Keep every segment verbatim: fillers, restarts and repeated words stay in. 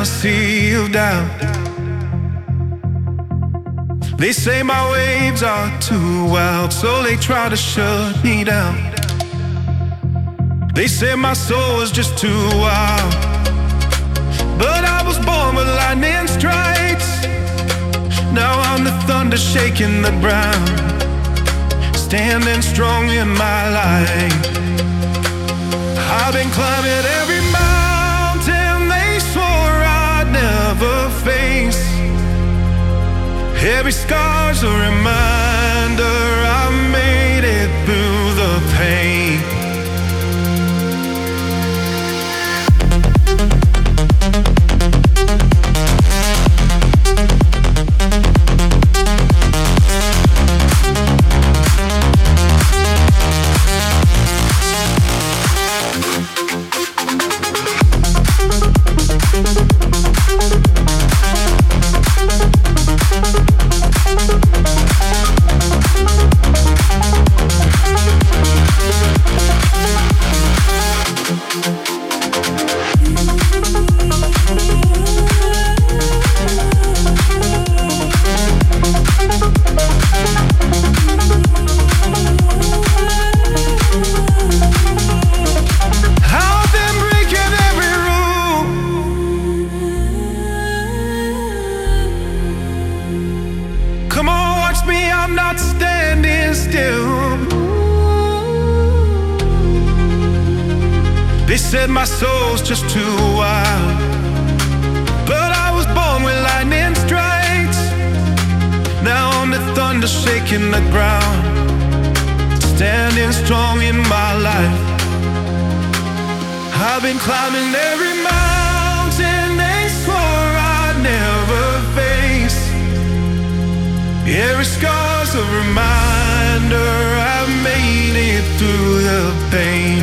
a sea of doubt. They say my waves are too wild, so they try to shut me down. They say my soul is just too wild, but I was born with lightning strikes. Now I'm the thunder shaking the ground, standing strong in my light. I've been climbing every mountain they swore I'd never face. Every scar's a reminder I made it through the pain. Come on, watch me, I'm not standing still. They said my soul's just too wild, but I was born with lightning strikes. Now I'm the thunder shaking the ground, standing strong in my life. I've been climbing every mountain they swore I'd never face. Every scar's a reminder I made it through the pain.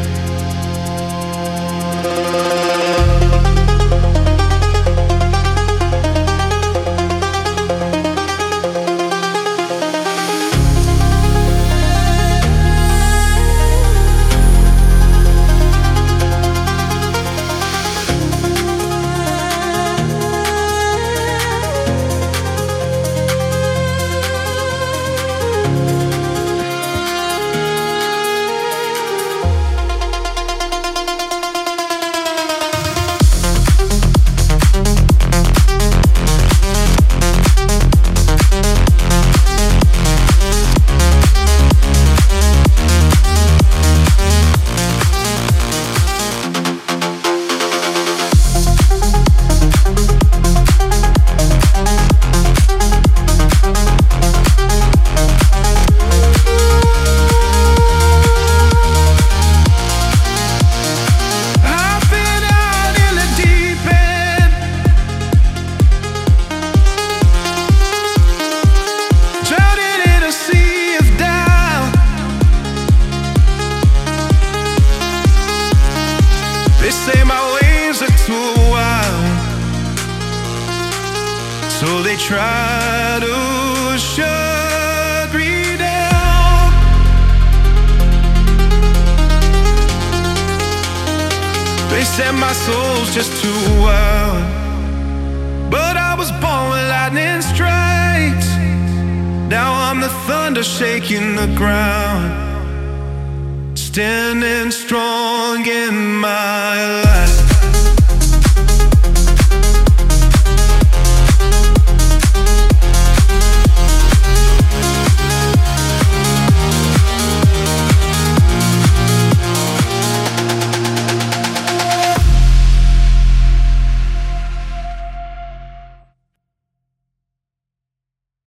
Say my waves are too wild, so they try to shut me down. They said my soul's just too wild, but I was born with lightning strikes. Now I'm the thunder shaking the ground, standing strong in my life.